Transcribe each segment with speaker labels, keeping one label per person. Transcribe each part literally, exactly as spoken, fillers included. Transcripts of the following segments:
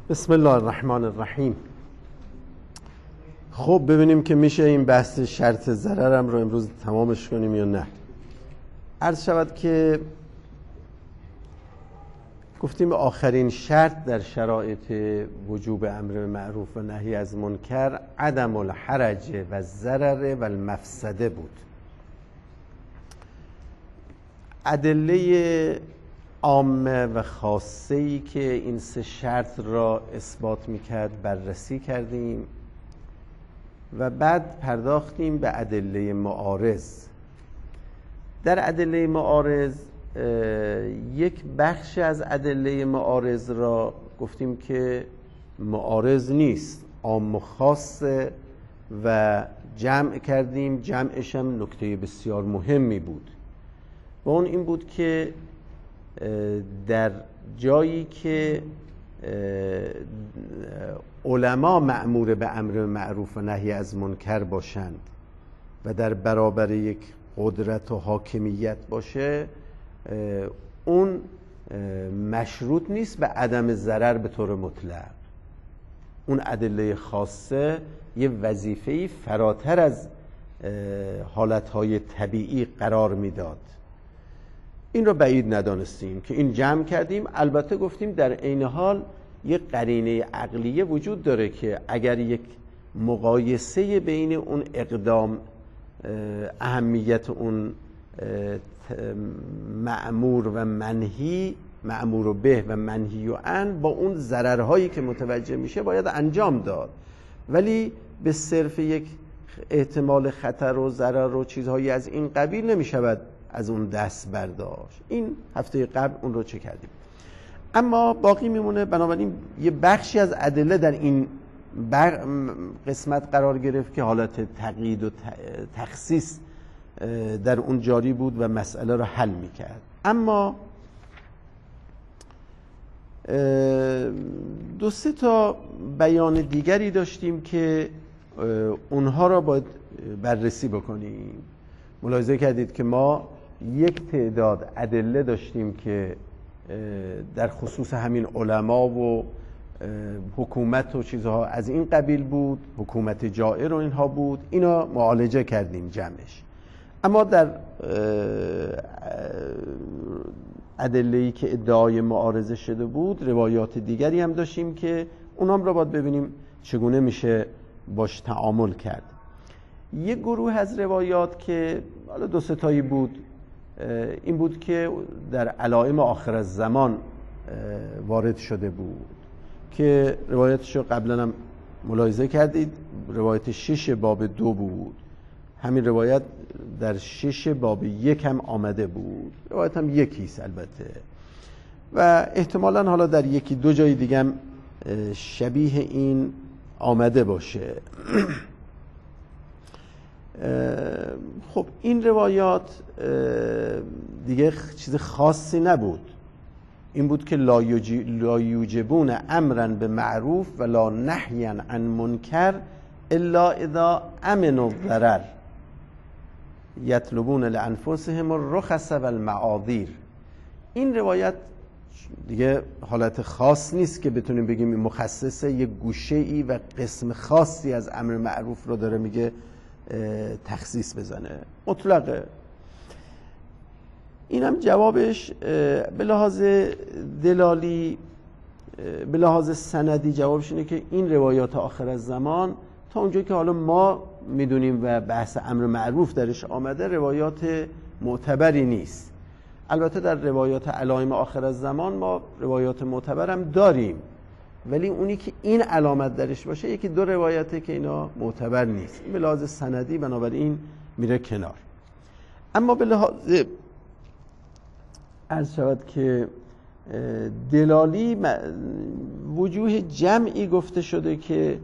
Speaker 1: بسم الله الرحمن الرحیم. خب ببینیم که میشه این بحث شرط ضررم رو امروز تمامش کنیم یا نه. عرض شود که گفتیم آخرین شرط در شرایط وجوب امر معروف و نهی از منکر عدم الحرج و ضرر و المفسده بود. ادله عامه و خاصه‌ای که این سه شرط را اثبات میکرد بررسی کردیم و بعد پرداختیم به ادله معارض. در ادله معارض یک بخش از ادله معارض را گفتیم که معارض نیست، عام و خاصه و جمع کردیم. جمعش هم نکته بسیار مهمی بود و اون این بود که در جایی که علما مأمور به امر معروف و نهی از منکر باشند و در برابر یک قدرت و حاکمیت باشه، اون مشروط نیست به عدم ضرر به طور مطلق. اون ادله خاصه یه وظیفه‌ای فراتر از حالتهای طبیعی قرار میداد. این رو بعید ندانستیم که این جمع کردیم. البته گفتیم در عین حال یک قرینه عقلیه وجود داره که اگر یک مقایسه بین اون اقدام، اهمیت اون مأمور و منهی، مأمور و به و منهی و عن، با اون ضررهایی که متوجه میشه باید انجام داد، ولی به صرف یک احتمال خطر و ضرر و چیزهایی از این قبیل نمیشود از اون دست برداشت. این هفته قبل اون رو چه کردیم. اما باقی میمونه، بنابراین یه بخشی از ادله در این قسمت قرار گرفت که حالت تقیید و تخصیص در اون جاری بود و مسئله رو حل میکرد. اما دو سه تا بیان دیگری داشتیم که اونها را باید بررسی بکنیم. ملاحظه کردید که ما یک تعداد ادله داشتیم که در خصوص همین علما و حکومت و چیزها از این قبیل بود، حکومت جائر و اینها بود، اینا معالجه کردیم جمعش. اما در ادله‌ای که ادعای معارضه شده بود روایات دیگری هم داشتیم که اونام را باید ببینیم چگونه میشه باش تعامل کرد. یک گروه از روایات که حالا دو سه تایی بود، این بود که در علائم آخر الزمان وارد شده بود که روایتش رو قبلا هم ملاحظه کردید. روایت شش باب دو بود. همین روایت در شش باب یک هم آمده بود. روایت هم یکیست البته و احتمالاً حالا در یکی دو جای دیگه هم شبیه این آمده باشه. خب این روایات دیگه چیز خاصی نبود. این بود که لا یوجبون امرا به معروف و لا نهیا عن منکر الا اذا امنوا الضرر یطلبون لانفسهم الرخص و المعاذیر. این روایت دیگه حالت خاص نیست که بتونیم بگیم این مخصصه یک گوشه‌ای و قسم خاصی از امر معروف رو داره میگه تخصیص بزنه، مطلقه. اینم جوابش به لحاظ دلالی، به لحاظ سندی جوابش اینه که این روایات آخر از زمان تا اونجایی که حالا ما میدونیم و بحث امر معروف درش آمده روایات معتبری نیست. البته در روایات علائم آخر از زمان ما روایات معتبرم داریم، ولی اونی که این علامت درش باشه یکی دو روایته که اینا معتبر نیست. به لحاظ سندی بنابراین میره کنار. اما به لحاظ عرض شود که دلالی وجوه جمعی گفته شده که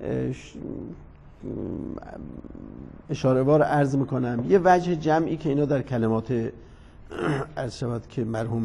Speaker 1: اشاره بار عرض میکنم. یه وجه جمعی که اینا در کلمات عرض شود که مرحوم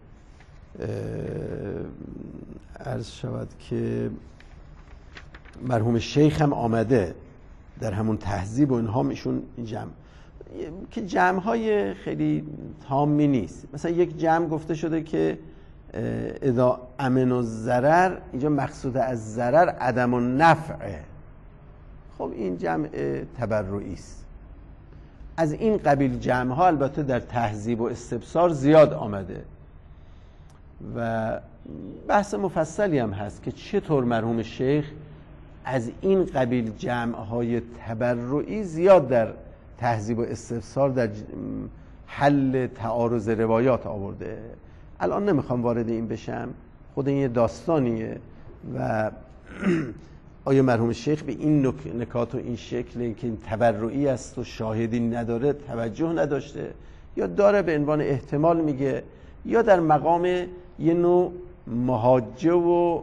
Speaker 1: عرض شود که مرحوم شیخ هم آمده در همون تهذیب و اینها میشون جمع که جمع‌های خیلی تامی نیست. مثلا یک جمع گفته شده که اذا امن الضرر، اینجا مقصود از ضرر عدم النفعه. خب این جمع تبرعی است. از این قبیل جمع ها البته در تهذیب و استبصار زیاد آمده و بحث مفصلی هم هست که چطور مرحوم شیخ از این قبیل جمع های تبرعی زیاد در تهذیب و استبصار در حل تعارض روایات آورده. الان نمیخوام وارد این بشم، خود این یه داستانیه و آیا مرحوم شیخ به این نکات و این شکل که این تبرعی است و شاهدی نداره توجه نداشته، یا داره به عنوان احتمال میگه، یا در مقام یه نوع محاجه و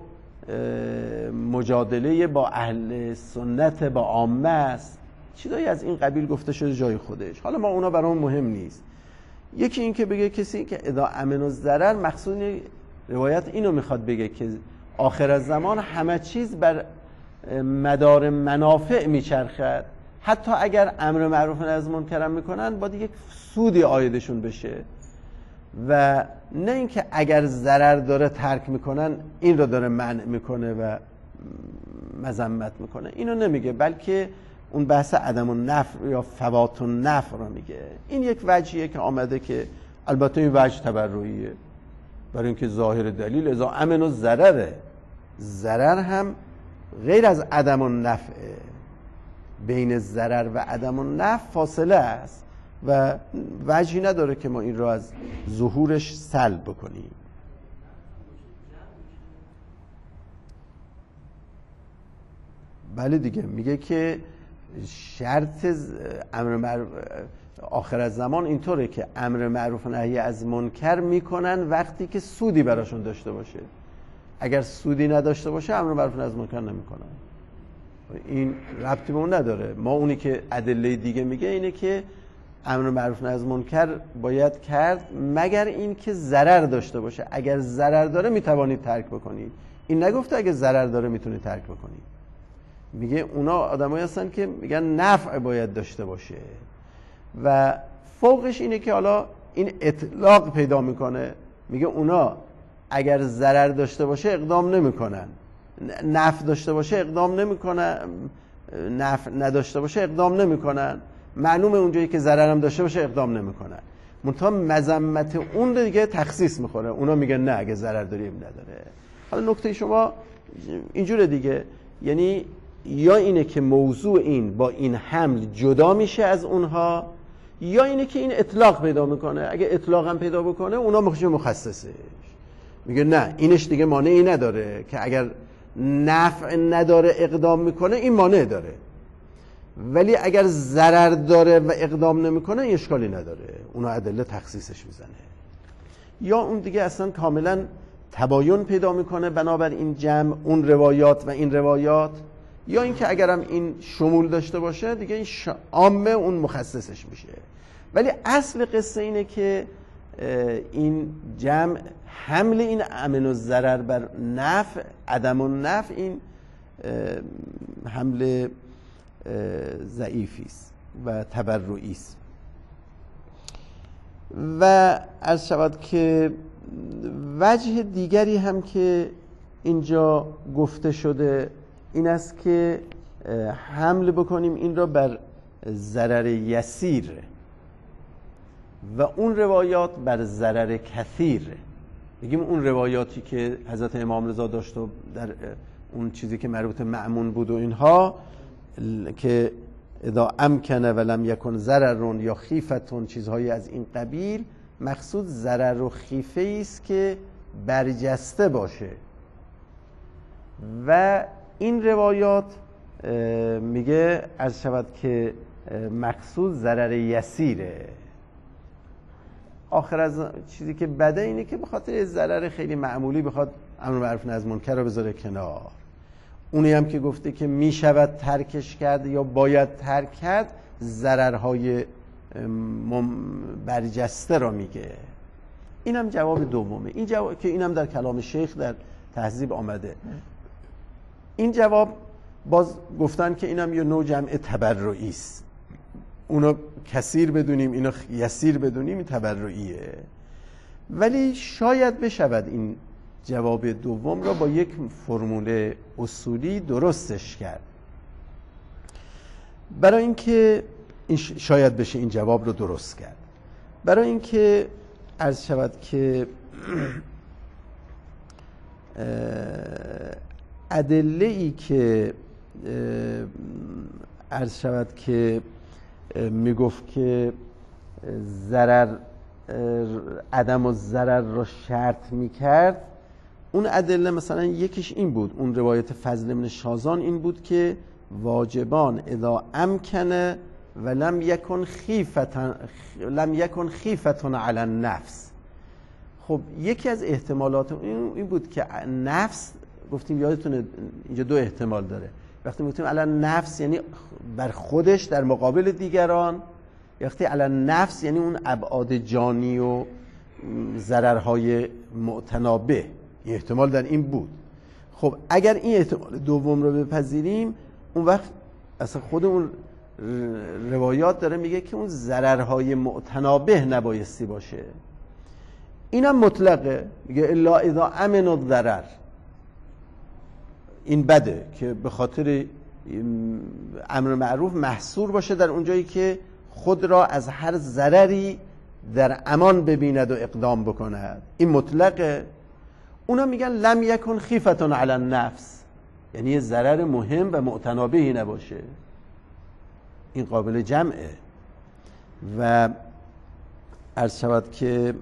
Speaker 1: مجادله با اهل سنت با عامه است، چیزایی از این قبیل گفته شده جای خودش. حالا ما اونا برامون مهم نیست. یکی این که بگه کسی که اذا امن الضرر، مقصود روایت اینو میخواد بگه که آخر الزمان همه چیز بر مدار منافع میچرخد، حتی اگر امر معروف نهی از منکر میکنن باید یک سودی عایدشون بشه و نه اینکه اگر ضرر داره ترک میکنن این رو داره منع میکنه و مذمت میکنه. اینو نمیگه، بلکه اون بحث عدم النفع یا فوات النفع رو میگه. این یک وجهیه که آمده که البته این وجه تبرعیه، برای اینکه ظاهر دلیل اذا امن الضرره، ضرر هم غیر از عدم النفع، بین ضرر و عدم النفع فاصله است و وجهی نداره که ما این رو از ظهورش سلب بکنیم. بله دیگه، میگه که شرط امر معروف آخر از زمان اینطوره که امر معروف نهی از منکر میکنن وقتی که سودی براشون داشته باشه. اگر سودی نداشته باشه امر معروف نهی از منکر نمیکنن. این ربطی به اون نداره. ما اونی که ادله دیگه میگه اینه که امر معروف نهی از منکر باید کرد مگر این که ضرر داشته باشه. اگر ضرر داره میتوانید ترک بکنید. این نگفته اگه ضرر داره میتونید ترک بکنید. میگه اونا آدمایی هستن که میگن نفع باید داشته باشه و فوقش اینه که حالا این اطلاق پیدا میکنه. میگه اونا اگر ضرر داشته باشه اقدام نمیکنن، نفع داشته باشه اقدام نمیکنن، نفع نداشته باشه اقدام نمیکنن، معلومه اونجایی که ضرر هم داشته باشه اقدام نمیکنن. منتها مذمت اون دیگه تخصیص میخوره. اونا میگن نه اگه ضرر داریم نداره. حالا نکته شما اینجوره دیگه، یعنی یا اینه که موضوع این با این حمل جدا میشه از اونها، یا اینه که این اطلاق پیدا میکنه. اگه اطلاق هم پیدا بکنه اونا میشه مخصصش. میگه نه اینش دیگه مانعی نداره که اگر نفع نداره اقدام میکنه این مانع داره، ولی اگر ضرر داره و اقدام نمیکنه این اشکالی نداره. اونا ادله تخصیصش میزنه. یا اون دیگه اصلا کاملا تباین پیدا میکنه بنابر این جمع اون روایات و این روایات، یا اینکه اگرم این شمول داشته باشه دیگه این عامه اون مخصصش میشه. ولی اصل قصه اینه که این جمع حمل این امن الضرر بر نفع عدم النفع این حمل ضعیفی است و تبرعی است. و عرض شود که وجه دیگری هم که اینجا گفته شده این است که حمل بکنیم این را بر ضرر یسیر و اون روایات بر ضرر کثیر. بگیم اون روایاتی که حضرت امام رضا داشت و در اون چیزی که مربوط مأمون بود و اینها که اذا امکن ولم یکن ضرر یا خیفتون، چیزهایی از این قبیل، مقصود ضرر و خیفه است که برجسته باشه. و این روایات میگه عرض شود که مقصود ضرر یسیره. آخر از چیزی که بده اینه که به خاطر ضرر خیلی معمولی بخواد امر معروف نهی از منکر رو بذاره کنار. اونی هم که گفته که میشود ترکش کرد یا باید ترک کرد ضررهای برجسته رو میگه. اینم جواب دومه. این جواب که اینم در کلام شیخ در تهذیب آمده. این جواب باز گفتن که اینم یه نوع جمع تبرعی است. اونو کثیر بدونیم اینو یسیر بدونیم این تبرعیه. ولی شاید بشود این جواب دوم را با یک فرمول اصولی درستش کرد. برای اینکه این شاید بشه این جواب رو درست کرد، برای اینکه عرض شود که ادله ای که عرض شود که میگفت که ضرر عدم و ضرر را شرط میکرد، اون ادله مثلا یکیش این بود، اون روایت فضل بن شازان این بود که واجبان اذا امکنه و لم یکن خیفتن لم یکن خیفتن علی النفس. خب یکی از احتمالات این بود که نفس، گفتیم یادتونه اینجا دو احتمال داره، وقتی گفتیم علی نفس یعنی بر خودش در مقابل دیگران، وقتی علی نفس یعنی اون ابعاد جانی و ضررهای معتنابه. این احتمال در این بود. خب اگر این احتمال دوم رو بپذیریم، اون وقت اصلا خود اون روایات داره میگه که اون ضررهای معتنابه نبایستی باشه. اینم مطلقه، میگه الا اذا امن الضرر. این بده که به خاطر امر معروف محصور باشه در اونجایی که خود را از هر ضرری در امان ببیند و اقدام بکند. این مطلقه. اونا میگن لم یکن خیفتون علی النفس، یعنی یه ضرر مهم و معتنابهی نباشه. این قابل جمعه. و عرض شود که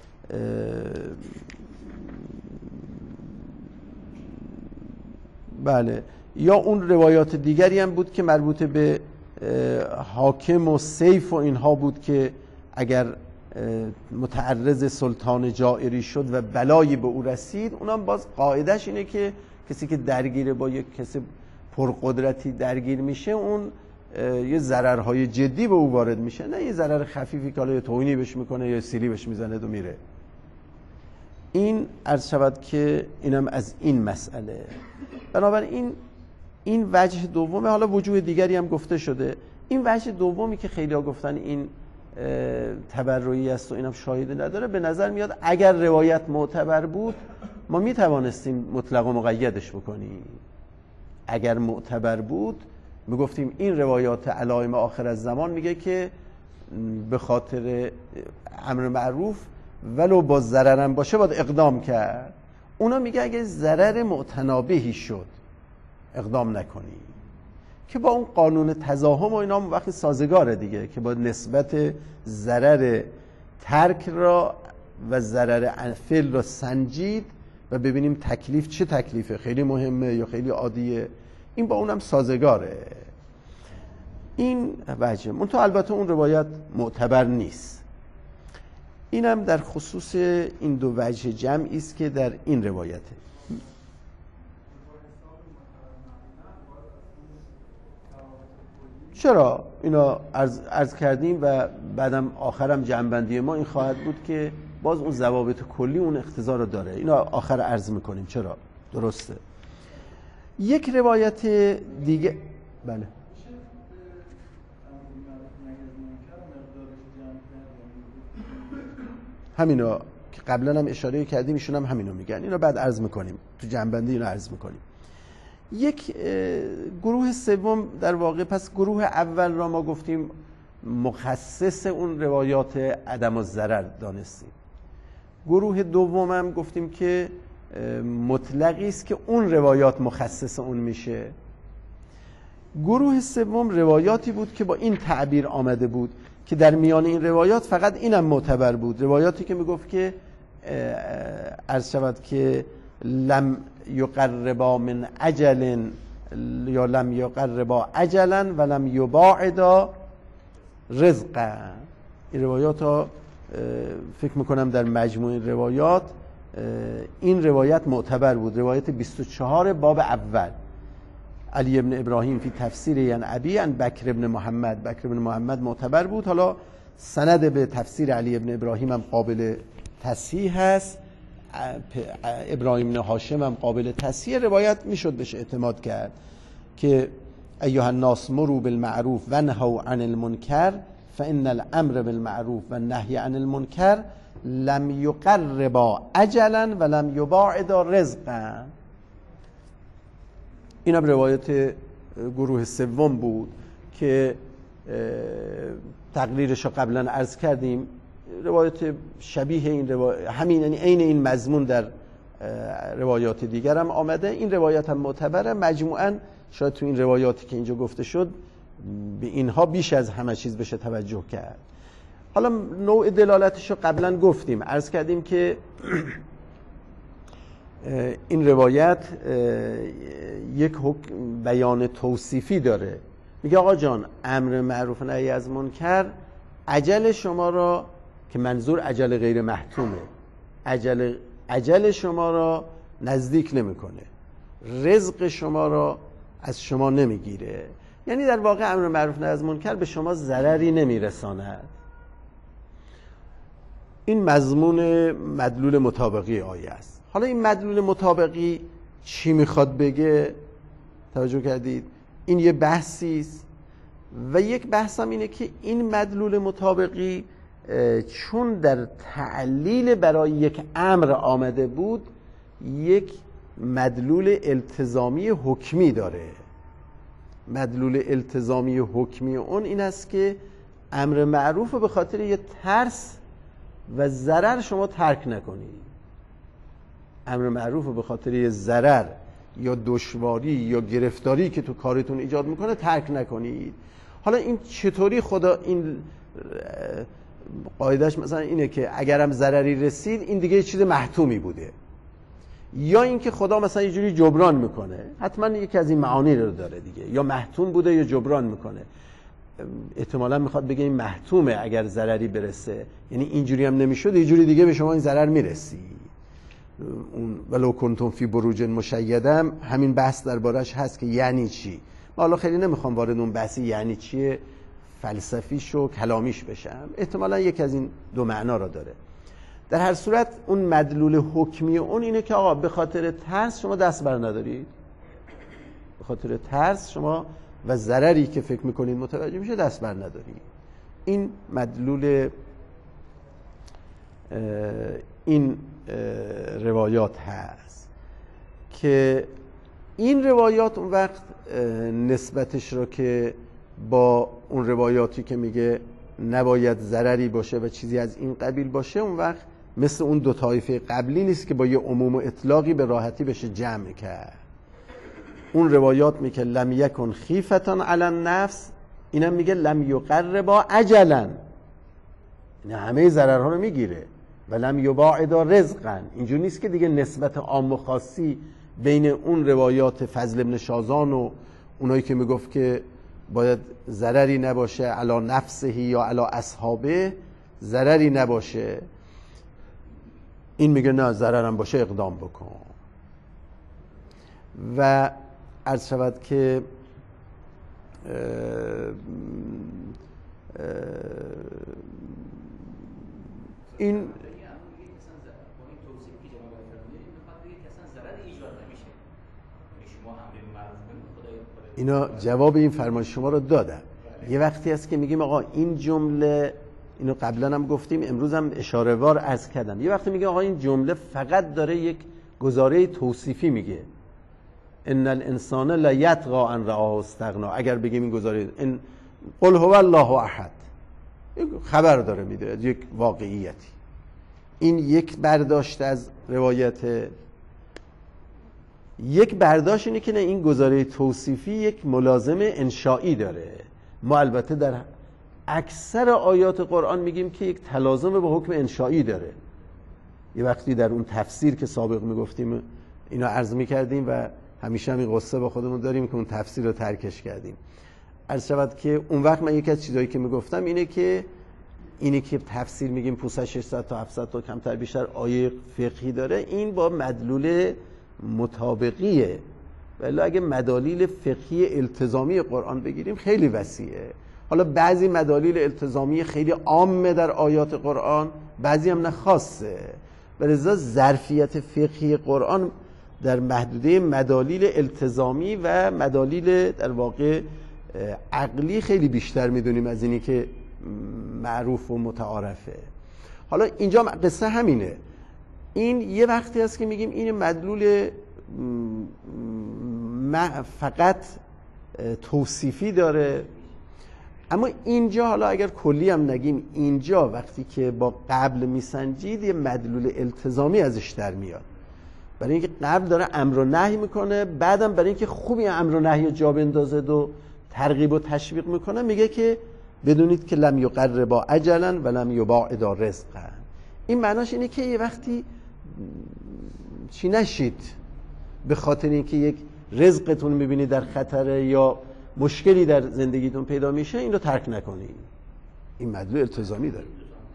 Speaker 1: بله، یا اون روایات دیگری هم بود که مربوط به حاکم و سیف و اینها بود که اگر متعرض سلطان جائری شد و بلایی به او رسید، اونم باز قاعدش اینه که کسی که درگیر با یک کسی پرقدرتی درگیر میشه، اون یه ضررهای جدی به او وارد میشه، نه یه ضرر خفیفی که حالا توهینی بهش میکنه یا سیلی بهش میزنه و میره. این عرض شود که اینم از این مسئله. بنابراین این وجه دومه. حالا وجوه دیگری هم گفته شده. این وجه دومی که خیلی ها گفتن این تبرعی است و اینم شاهدی نداره، به نظر میاد اگر روایت معتبر بود ما میتوانستیم مطلق و مقیدش بکنیم. اگر معتبر بود میگفتیم این روایات علائم آخر از زمان میگه که به خاطر امر معروف ولو با ضررم باشه باید اقدام کرد. اونا میگه اگه ضرر معتنابهی شد اقدام نکنی، که با اون قانون تزاحم و اینا هم وقتی سازگاره دیگه، که با نسبت ضرر ترک را و ضرر فعل را سنجید و ببینیم تکلیف چه تکلیفه، خیلی مهمه یا خیلی عادیه. این با اونم سازگاره. این وجه. منتها البته اون روایت معتبر نیست. اینم در خصوص این دو وجه جمعی است که در این روایته. چرا؟ اینا عرض, عرض کردیم و بعدم آخرم جمع‌بندی ما این خواهد بود که باز اون ضوابط کلی اون اقتضا رو داره. اینا آخر عرض میکنیم. چرا؟ درسته. یک روایت دیگه بله همینا که قبلا هم اشاره کردیم، ایشون هم همینو میگن. اینو بعد عرض میکنیم تو جنبندی، اینو عرض میکنیم. یک گروه سوم در واقع، پس گروه اول را ما گفتیم مخصص اون روایات عدم الضرر دانستیم. گروه دوم هم گفتیم که مطلقی است که اون روایات مخصص اون میشه. گروه سوم روایاتی بود که با این تعبیر آمده بود که در میان این روایات فقط اینم معتبر بود، روایاتی که میگفت که عرض شود که لم یقربا من اجل یا لم یقربا اجلا و لم یباعدا رزقا. این روایات ها فکر میکنم در مجموع روایات این روایت معتبر بود. روایت بیست و چهار باب اول، علی ابن ابراهیم فی تفسیر یعنی ابی ان بکر ابن محمد. بکر ابن محمد معتبر بود. حالا سند به تفسیر علی ابن ابراهیم هم قابل تصحیح هست، ابراهیم بن هاشم هم قابل تصحیح. روایت میشد بهش اعتماد کرد که ایها الناس مروا بالمعروف و نهوا عن المنکر فإن الامر بالمعروف و النهی عن المنکر لم یقربا اجلا و لم یباعدا رزقا. این هم روایت گروه سوم بود که تقریرش رو قبلا عرض کردیم. روایت شبیه این روایت همین، یعنی عین این مضمون در روایات دیگر هم آمده. این روایت هم معتبره. مجموعاً شاید تو این روایاتی که اینجا گفته شد به اینها بیش از همه چیز بشه توجه کرد. حالا نوع دلالتش رو قبلا گفتیم، عرض کردیم که این روایت یک بیان توصیفی داره. میگه آقا جان امر معروف و نهی از منکر اجل شما را، که منظور اجل غیر محتومه، اجل اجل شما را نزدیک نمیکنه، رزق شما را از شما نمیگیره. یعنی در واقع امر معروف و نهی از منکر به شما ضرری نمیرساند. این مضمون مدلول مطابقی آیه است. حالا این مدلول مطابقی چی میخواد بگه؟ توجه کردید؟ این یه بحثی است و یک بحث هم اینه که این مدلول مطابقی چون در تعلیل برای یک امر آمده بود، یک مدلول التزامی حکمی داره. مدلول التزامی حکمی اون این است که امر معروف به خاطر یه ترس و ضرر شما ترک نکنید. امر معروف به خاطر یه ضرر یا دشواری یا گرفتاری که تو کارتون ایجاد میکنه ترک نکنید. حالا این چطوری خدا این قاعدش مثلا اینه که اگرم ضرری رسید این دیگه یه چیز محتومی بوده، یا اینکه خدا مثلا یه جوری جبران میکنه، حتما یکی از این معانی رو داره دیگه، یا محتوم بوده یا جبران میکنه. احتمالا میخواد بگه این محتومه اگر ضرری برسه، یعنی اینجوری هم نمیشد یه جوری دیگه به شما این ضرر میرسی. اون ولو کنتم فی بروج مشیده همین بحث دربارش هست که یعنی چی. ما حالا خیلی نمیخوام وارد اون بحثی یعنی چیه فلسفیش و کلامیش بشم، احتمالا یکی از این دو معنا را داره. در هر صورت اون مدلول حکمی اون اینه که آقا به خاطر ترس شما دست بر ندارید، به خاطر ترس شما و ضرری که فکر میکنید متوجه میشه دست بر ندارید. این مدلول این روایات هست که این روایات اون وقت نسبتش رو که با اون روایاتی که میگه نباید ضرری باشه و چیزی از این قبیل باشه، اون وقت مثل اون دو طایفه قبلی نیست که با یه عموم و اطلاقی به راحتی بشه جمع کرد. اون روایات میگه لم یکن خیفتان علی النفس، اینم میگه لم یقربا اجلا، این همه ضررها رو میگیره. و لم یباعدا رزقا، اینجور نیست که دیگه نسبت عام و خاصی بین اون روایات فضل ابن شازان و اونایی که میگفت که باید ضرری نباشه علی نفسه یا علی اصحابه، ضرری نباشه، این میگه نه ضررم باشه اقدام بکن. و عرض شود که اه اه این اینا جواب این فرمایش شما رو دادم. یه وقتی هست که میگیم آقا این جمله، اینو قبلا هم گفتیم امروز هم اشاره وار عرض کردم، یه وقتی میگه آقا این جمله فقط داره یک گزاره توصیفی میگه، ان الانسان لا یطغى ان رآه استغنا، اگر بگیم این گزاره ان قل هو الله احد، خبر داره میده یک واقعیتی. این یک برداشت از روایت. یک برداشت اینه که نه، این گزاره توصیفی یک ملازم انشائی داره. ما البته در اکثر آیات قرآن میگیم که یک تلازم با حکم انشائی داره. یه وقتی در اون تفسیر که سابق میگفتیم اینا عرض میکردیم و همیشه همین قصه با خودمون داریم که اون تفسیر رو ترکش کردیم. عرض شود که اون وقت من یکی از چیزایی که میگفتم اینه که اینه که تفسیر میگیم پوسه ششصد تا هفتصد تا کمتر بیشتر آیه فقهی داره، این با مدلول مطابقیه. ولی اگه مدالیل فقهی التزامی قرآن بگیریم خیلی وسیعه. حالا بعضی مدالیل التزامی خیلی عامه در آیات قرآن، بعضی هم نه خاصه. ولذا ظرفیت فقهی قرآن در محدوده مدالیل التزامی و مدالیل در واقع عقلی خیلی بیشتر میدونیم از اینی که معروف و متعارفه. حالا اینجا قصه همینه، این یه وقتی هست که میگیم این مدلول فقط توصیفی داره، اما اینجا حالا اگر کلی هم نگیم، اینجا وقتی که با قبل میسنجید یه مدلول التزامی ازش در میاد، برای اینکه قبل داره امر و نهی میکنه، بعدم برای اینکه خوبی امر و نهی جا بندازه و ترغیب و تشویق میکنه میگه که بدونید که لم یقربا اجلا و لم یباعدا رزقا. این معناش اینه که یه وقتی چی نشید به خاطر اینکه یک رزقتون میبینید در خطره یا مشکلی در زندگیتون پیدا میشه این رو ترک نکنید. این مدلول التزامی داره.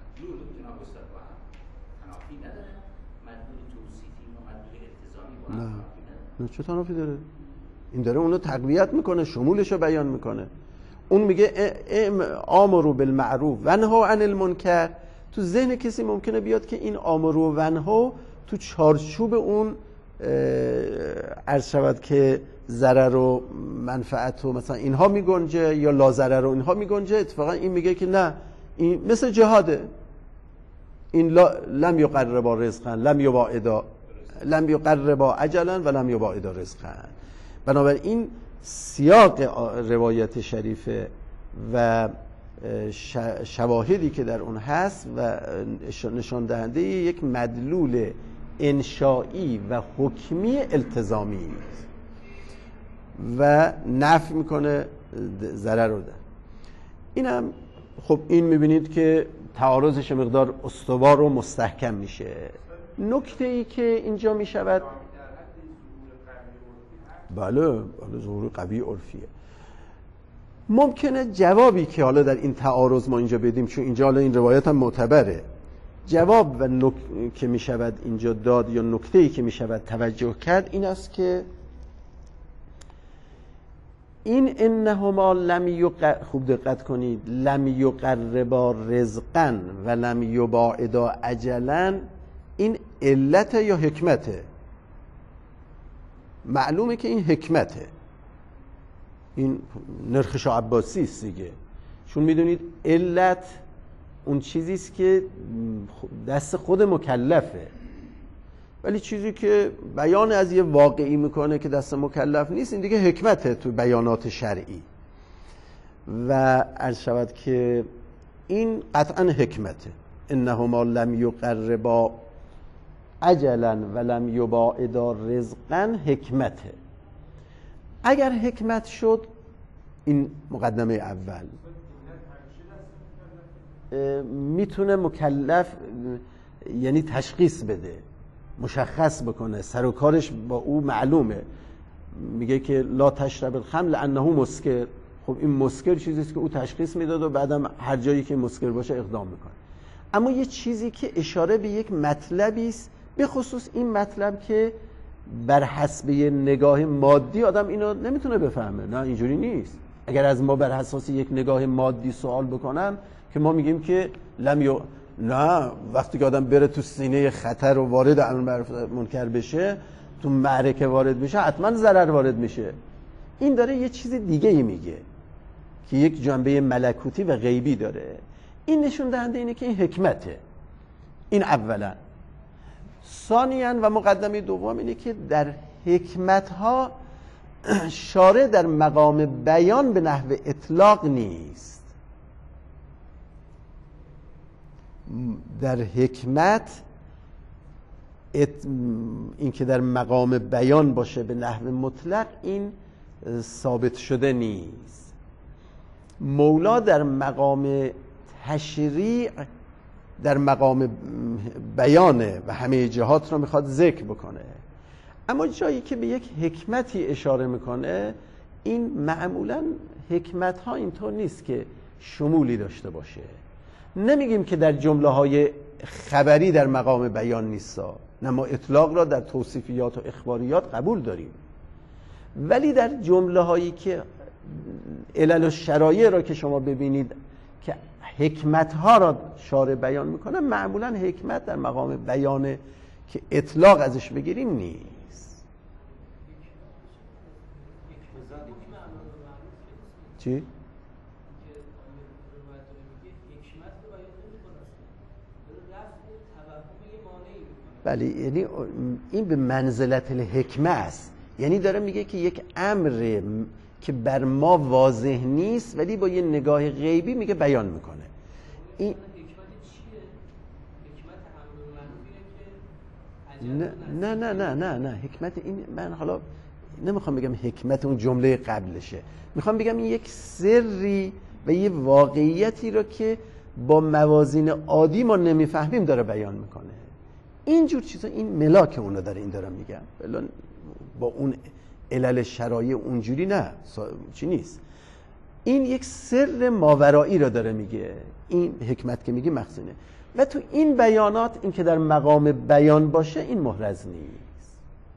Speaker 1: نه نه چه تنافی داره؟ این داره اونو تقویت میکنه، شمولش رو بیان میکنه. اون میگه آمرو بالمعروف و نهی عن المنکر. تو ذهن کسی ممکنه بیاد که این آمرو و نهی تو چارچوب اون عرض شود که ضرر و منفعت و مثلا اینها میگنجه یا لا ضرر و اینها میگنجه. اتفاقا این میگه که نه، این مثل جهاده، این لم یقربا رزقا لم یباعدا لم یقربا اجلا و لم یباعدا رزقا. بنابراین سیاق روایت شریفه و شواهدی که در اون هست و نشان دهنده یک مدلول انشائی و حکمی التزامی و نفی میکنه ضرر رو ده. اینم خب این میبینید که تعارضش مقدار استوار و مستحکم میشه. نکته ای که اینجا میشود بله بله ظهور قوی عرفیه. ممکنه جوابی که حالا در این تعارض ما اینجا بدیم، چون اینجا حالا این روایت هم معتبره، جواب و نک... که می شود اینجا داد یا نکته‌ای که می شود توجه کرد این است که این انهما لم یق... خوب دقت کنید، لم یقربا رزقا و لم یباعدا اجلا، این علت یا حکمته؟ معلومه که این حکمته، این نرخ شاه عباسی است دیگه، چون میدونید علت اون چیزی است که دست خود مکلفه، ولی چیزی که بیان از یه واقعی میکنه که دست مکلف نیست این دیگه حکمته تو بیانات شرعی. و عرض شود که این قطعا حکمته، انهما لم یقربا اجلا و لم یباعدا رزقا، حکمته. اگر حکمت شد، این مقدمه اول، میتونه مکلف یعنی تشخیص بده، مشخص بکنه، سر و کارش با او معلومه. میگه که لا تشرب الخمر لانه مسکر. خب این مسکر چیزیست که او تشخیص میداد و بعدم هر جایی که مسکر باشه اقدام میکنه. اما یه چیزی که اشاره به یک مطلبی است، به خصوص این مطلب که بر حسب نگاه مادی آدم اینو نمیتونه بفهمه. نه اینجوری نیست. اگر از ما بر اساس یک نگاه مادی سوال بکنن که ما میگیم که لم یو... نه، وقتی که آدم بره تو سینه خطر و وارد امر معروف منکر بشه، تو معرکه وارد بشه، حتما ضرر وارد میشه. این داره یه چیز دیگه ای میگه که یک جنبه ملکوتی و غیبی داره. این نشون دهنده اینه که این حکمته. این اولا. ثانیاً و مقدمه دوم اینه که در حکمت‌ها شارع در مقام بیان به نحو اطلاق نیست. در حکمت ات... این که در مقام بیان باشه به نحو مطلق، این ثابت شده نیست. مولا در مقام تشریع در مقام بیانه و همه جهات رو میخواد ذکر بکنه، اما جایی که به یک حکمتی اشاره میکنه، این معمولا حکمت ها اینطور نیست که شمولی داشته باشه. نمیگیم که در جمله های خبری در مقام بیان نیستا، نه، ما اطلاق را در توصیفیات و اخباریات قبول داریم، ولی در جمله هایی که علل و شرایع را که شما ببینید که حکمت ها را شارع بیان میکنه، معمولا حکمت در مقام بیان که اطلاق ازش بگیریم نیست. چی؟ بله، یعنی این به منزلت الحکمه است، یعنی داره میگه که یک امر که بر ما واضح نیست ولی با یه نگاه غیبی میگه بیان میکنه. این نه نه نه نه نه نه حکمت این، من حالا نمیخوام بگم حکمت اون جمله قبلشه، میخوام بگم این یک سری و یه واقعیتی رو که با موازین عادی ما نمیفهمیم داره بیان میکنه. اینجور چیزا این ملاک اونو داره این دارم میگم، با اون علل شرایع اونجوری نه چی نیست. این یک سر ماورایی رو داره میگه، این حکمت که میگه مخزونه و تو این بیانات این که در مقام بیان باشه این محرز نیست،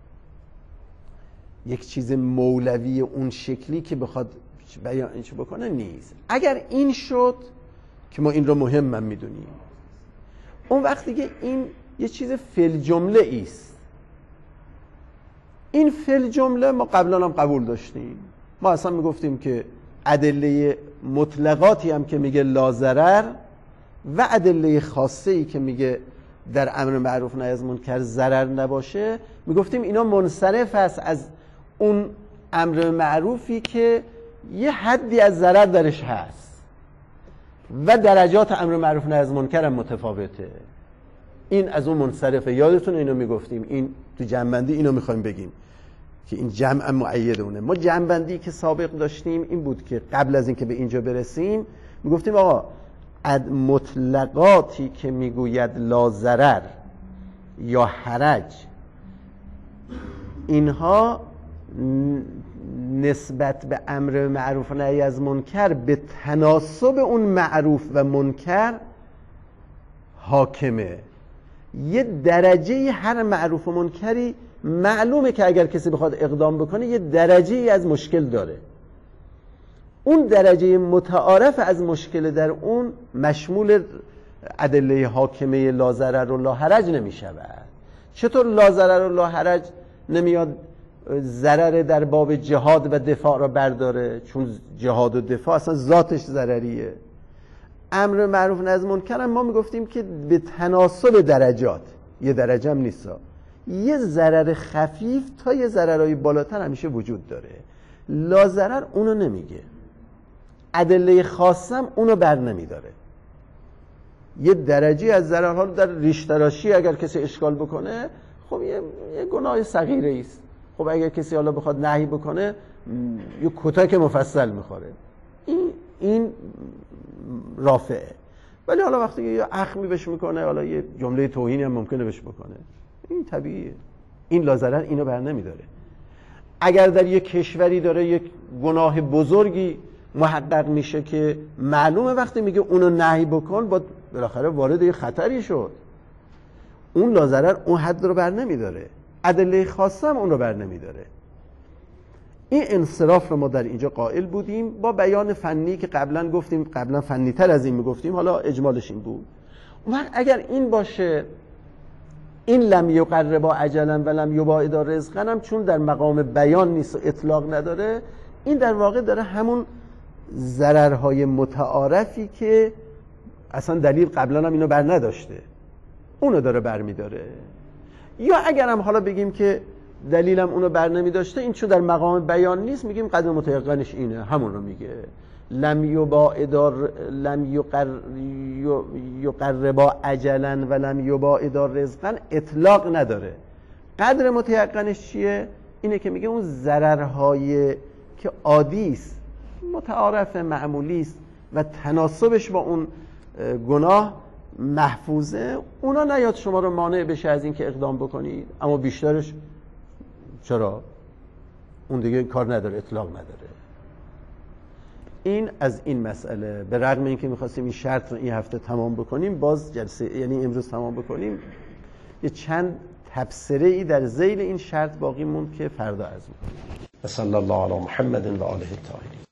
Speaker 1: یک چیز مولوی اون شکلی که بخواد بیانش بکنه نیست. اگر این شد که ما این رو مهم میدونیم، اون وقت دیگه این یه چیز فعل جمله ایست. این فعل جمله ما قبلا هم قبول داشتیم، ما اصلا میگفتیم که ادله مطلقاتی هم که میگه لا ضرر و ادله خاصه ای که میگه در امر معروف نهی از منکر ضرر نباشه، میگفتیم اینا منصرف است از اون امر معروفی که یه حدی از ضرر درش هست و درجات امر معروف نهی از منکر هم متفاوته. این از اون منصرفه. یادتون اینو میگفتیم، این تو جمع‌بندی اینو میخوایم بگیم که این جمع معید اونه. ما جمع‌بندی که سابق داشتیم این بود که قبل از اینکه به اینجا برسیم میگفتیم آقا مطلقاتی که میگوید لا ضرر یا حرج، اینها نسبت به امر معروف و نهی از منکر به تناسب اون معروف و منکر حاکمه. یه درجه هر معروف و منکری معلومه که اگر کسی بخواد اقدام بکنه یه درجه ای از مشکل داره، اون درجه متعارف از مشکل در اون مشمول ادله حاکمه لا ضرر و لا حرج نمی شود. چطور لا ضرر و لا حرج نمیاد ضرر در باب جهاد و دفاع را برداره؟ چون جهاد و دفاع اصلا ذاتش ضرریه. امر معروف نهی از منکر ما میگفتیم که به تناسب درجات، یه درجه هم نیست، یه ضرر خفیف تا یه ضررهای بالاتر همیشه وجود داره. لا ضرر اونو نمیگه، ادله خاصم اونو بر نمیداره. یه درجه از ضررها رو در ریش تراشی اگر کسی اشکال بکنه خب یه, یه گناه صغیره است. خب اگر کسی حالا بخواد نهی بکنه یه کتک مفصل میخوره، این این رافعه. ولی حالا وقتی یه اخمی بهش میکنه، حالا یه جمله توهینی هم ممکنه بهش بکنه، این طبیعیه. این لا ضرر اینو بر نمیداره. اگر در یک کشوری داره یک گناه بزرگی محقق میشه که معلومه وقتی میگه اونو نهی بکن با بالاخره وارد یه خطری شد، اون لا ضرر اون حد رو بر نمیداره، ادله خاصه هم اون رو بر نمیداره. این انصراف رو ما در اینجا قائل بودیم با بیان فنی که قبلا گفتیم، قبلا فنی تر از این میگفتیم، حالا اجمالش این بود. اون اگر این باشه، این لم یقربا اجلا و لم یباعدا رزقا هم چون در مقام بیان نیست و اطلاق نداره، این در واقع داره همون ضررهای متعارفی که اصلا دلیل قبلا هم اینو بر نداشته اونو داره بر میداره. یا اگر هم حالا بگیم که دلیلم اونو بر نمی داشته، این چون در مقام بیان نیست، میگیم قدر متیقنش اینه، همون رو میگه. لم یباعدا لم یقر یقربا اجلا و لم یباعدا رزقا اطلاق نداره. قدر متیقنش چیه؟ اینه که میگه اون ضررهای که عادی است، متعارف، معمولی است و تناسبش با اون گناه محفوظه، اونا نیاد شما رو مانع بشه از این که اقدام بکنید، اما بیشترش چرا؟ اون دیگه کار نداره، اطلاق نداره. این از این مسئله. به رغم اینکه می‌خواستیم این شرط رو این هفته تمام بکنیم، باز جلسه یعنی امروز تمام بکنیم، یه چند تبصره ای در ذیل این شرط باقی موند که فردا عرض می‌کنیم. صلی الله علی محمد و آله الطاهرین.